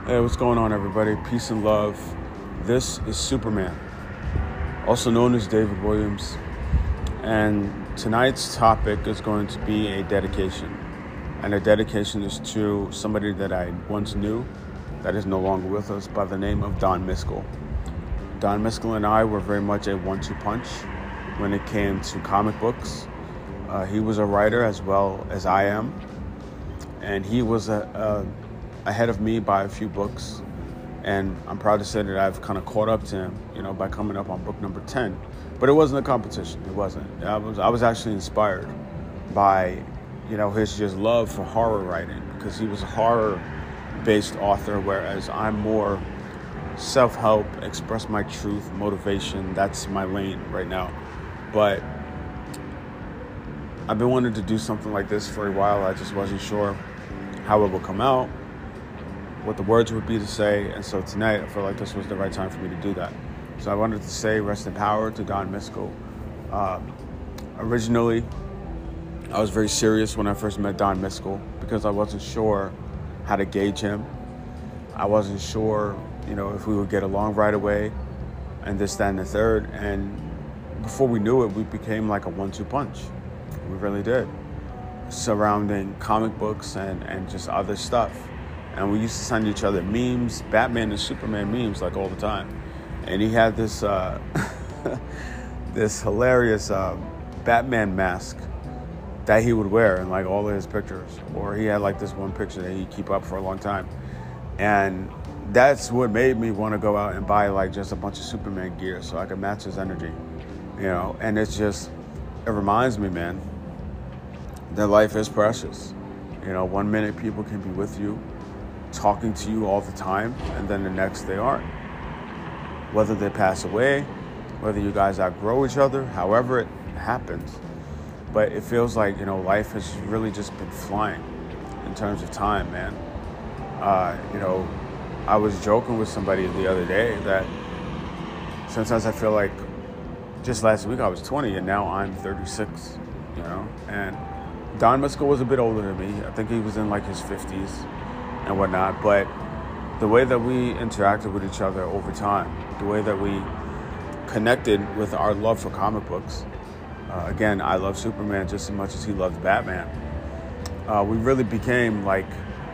Hey, what's going on, everybody? Peace and love. This is Superman, also known as David Williams, and tonight's topic is going to be a dedication. And the dedication is to somebody that I once knew that is no longer with us by the name of Don Miskell. Don Miskell and I were very much a 1-2 punch when it came to comic books. He was a writer as well as I am, and he was ahead of me by a few books, and I'm proud to say that I've kind of caught up to him, by coming up on book number 10. But it wasn't a competition. It wasn't. I was actually inspired by, his just love for horror writing, because he was a horror-based author, whereas I'm more self-help, express my truth, motivation. That's my lane right now. But I've been wanting to do something like this for a while. I just wasn't sure how it would come out, what the words would be to say, and so tonight I feel like this was the right time for me to do that. So I wanted to say rest in power to Don Miskell. Originally, I was very serious when I first met Don Miskell because I wasn't sure how to gauge him. I wasn't sure, if we would get along right away, and this, that, and the third. And before we knew it, we became like a 1-2 punch. We really did, surrounding comic books and just other stuff. And we used to send each other memes, Batman and Superman memes, like all the time. And he had this this hilarious Batman mask that he would wear in like all of his pictures. Or he had like this one picture that he'd keep up for a long time. And that's what made me want to go out and buy like just a bunch of Superman gear so I could match his energy. And it reminds me, man, that life is precious. 1 minute people can be with you, talking to you all the time, and then the next they aren't. Whether they pass away, whether you guys outgrow each other, however it happens. But it feels like, life has really just been flying in terms of time, man. I was joking with somebody the other day that sometimes I feel like just last week I was 20 and now I'm 36, and Don Miskell was a bit older than me. I think he was in like his 50s and whatnot, but the way that we interacted with each other over time, the way that we connected with our love for comic books, again, I love Superman just as much as he loved Batman. We really became like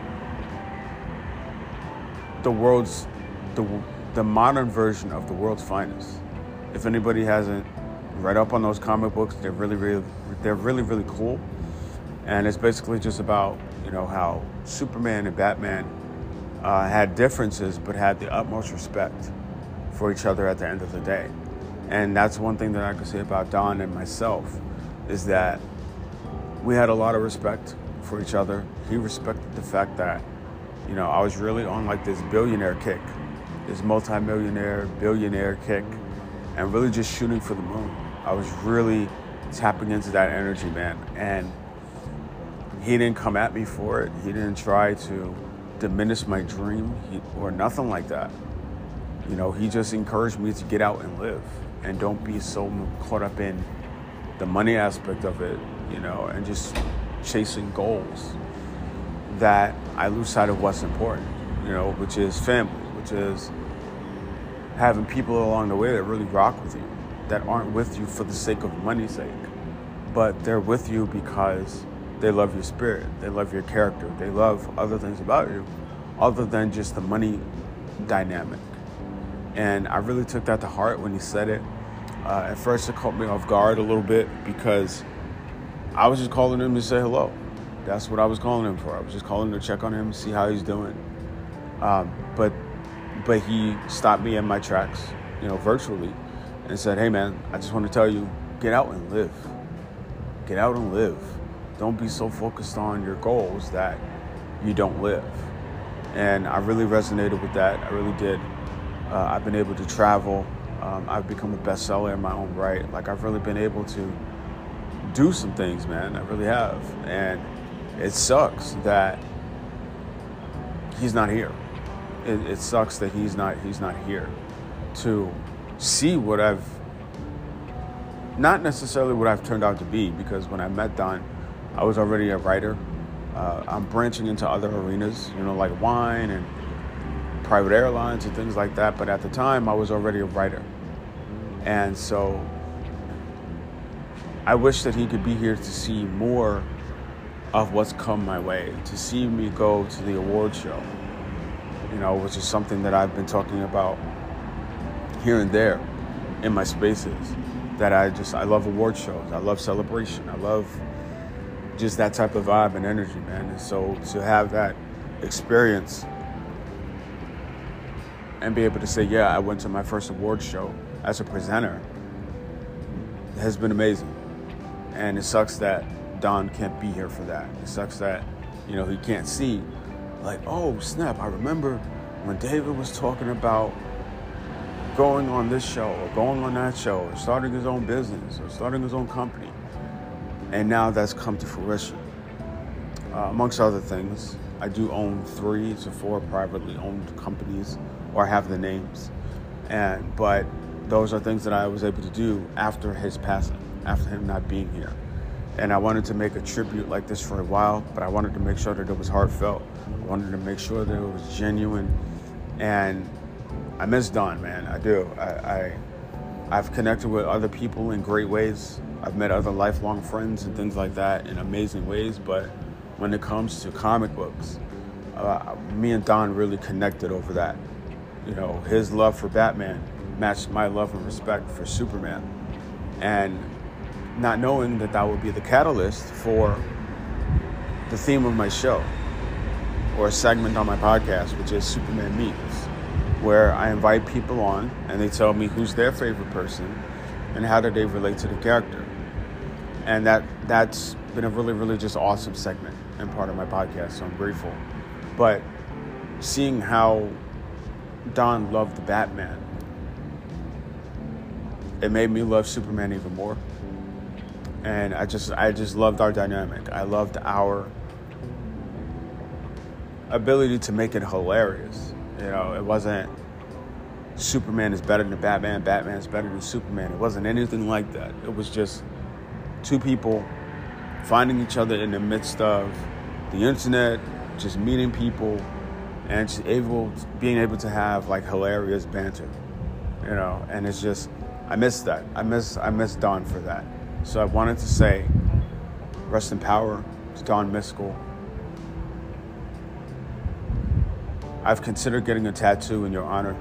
the modern version of the world's finest. If anybody hasn't read up on those comic books, they're really cool. And it's basically just about, how Superman and Batman had differences, but had the utmost respect for each other at the end of the day. And that's one thing that I could say about Don and myself, is that we had a lot of respect for each other. He respected the fact that, I was really on like this billionaire kick, this multi-millionaire, billionaire kick, and really just shooting for the moon. I was really tapping into that energy, man. And he didn't come at me for it. He didn't try to diminish my dream or nothing like that. He just encouraged me to get out and live and don't be so caught up in the money aspect of it, and just chasing goals that I lose sight of what's important, which is family, which is having people along the way that really rock with you, that aren't with you for the sake of money's sake, but they're with you because they love your spirit, they love your character, they love other things about you other than just the money dynamic. And I really took that to heart when he said it. At first it caught me off guard a little bit because I was just calling him to say hello. That's what I was calling him for. I was just calling to check on him, see how he's doing. But he stopped me in my tracks, virtually, and said, "Hey man, I just want to tell you, get out and live. Get out and live. Don't be so focused on your goals that you don't live." And I really resonated with that. I really did. I've been able to travel. I've become a bestseller in my own right. Like, I've really been able to do some things, man. I really have. And it sucks that he's not here. It sucks that he's not here to see what I've, not necessarily what I've turned out to be, because when I met Don, I was already a writer. I'm branching into other arenas, like wine and private airlines and things like that. But at the time, I was already a writer. And so I wish that he could be here to see more of what's come my way, to see me go to the award show, which is something that I've been talking about here and there in my spaces, that I love award shows. I love celebration. I love just that type of vibe and energy, man. And so to have that experience and be able to say, yeah, I went to my first award show as a presenter has been amazing. And it sucks that Don can't be here for that. It sucks that, he can't see, like, oh, snap, I remember when David was talking about going on this show or going on that show or starting his own business or starting his own company. And now that's come to fruition. Amongst other things, I do own 3 to 4 privately owned companies, or have the names. But those are things that I was able to do after his passing, after him not being here. And I wanted to make a tribute like this for a while, but I wanted to make sure that it was heartfelt. I wanted to make sure that it was genuine. And I miss Don, man. I do. I've connected with other people in great ways. I've met other lifelong friends and things like that in amazing ways. But when it comes to comic books, me and Don really connected over that. His love for Batman matched my love and respect for Superman. And not knowing that would be the catalyst for the theme of my show, or a segment on my podcast, which is Superman Meets, where I invite people on and they tell me who's their favorite person and how do they relate to the character. And that's been a really, really just awesome segment and part of my podcast, so I'm grateful. But seeing how Don loved the Batman, it made me love Superman even more. And I just loved our dynamic. I loved our ability to make it hilarious. It wasn't Superman is better than Batman, Batman is better than Superman. It wasn't anything like that. It was just 2 people finding each other in the midst of the internet, just meeting people, and just being able to have like hilarious banter. And it's just, I miss that. I miss Don for that. So I wanted to say, rest in power to Don Miskell. I've considered getting a tattoo in your honor.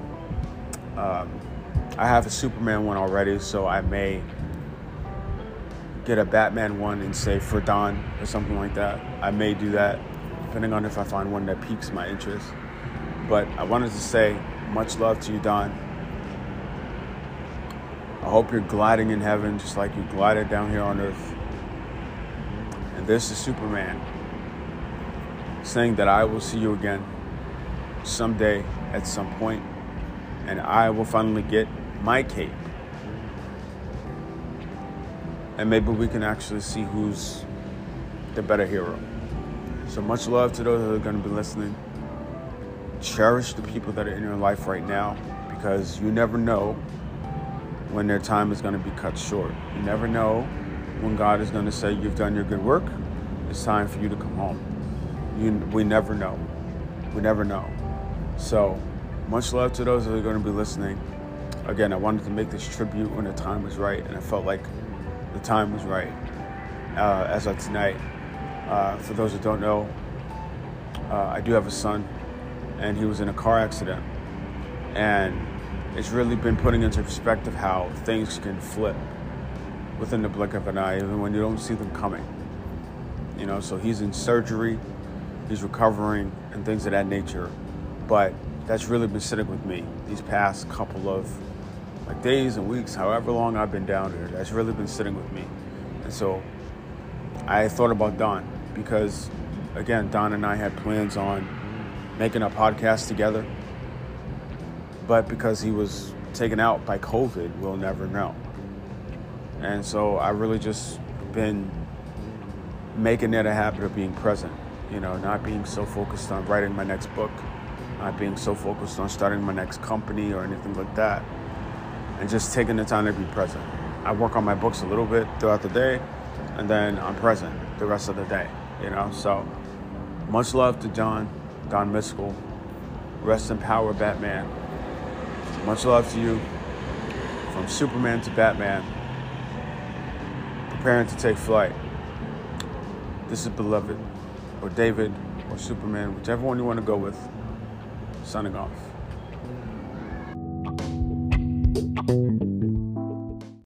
I have a Superman one already, so I may get a Batman one and say for Don or something like that. I may do that, depending on if I find one that piques my interest. But I wanted to say much love to you, Don. I hope you're gliding in heaven just like you glided down here on Earth. And this is Superman saying that I will see you again someday at some point, and I will finally get my cape. And maybe we can actually see who's the better hero. So much love to those that are going to be listening. Cherish the people that are in your life right now, because you never know when their time is going to be cut short. You never know when God is going to say, you've done your good work, it's time for you to come home. We never know. We never know. So much love to those that are going to be listening. Again, I wanted to make this tribute when the time was right, and I felt like the time was right as of tonight. For those who don't know, I do have a son, and he was in a car accident. And it's really been putting into perspective how things can flip within the blink of an eye, even when you don't see them coming. So he's in surgery, he's recovering, and things of that nature. But that's really been sitting with me these past couple of days and weeks, however long I've been down here. That's really been sitting with me. And so I thought about Don, because, again, Don and I had plans on making a podcast together. But because he was taken out by COVID, we'll never know. And so I really just been making it a habit of being present, not being so focused on writing my next book, not being so focused on starting my next company or anything like that, and just taking the time to be present. I work on my books a little bit throughout the day, and then I'm present the rest of the day, So much love to Don Miskell. Rest in power, Batman. Much love to you. From Superman to Batman. Preparing to take flight. This is Beloved, or David, or Superman, whichever one you want to go with. Signing off.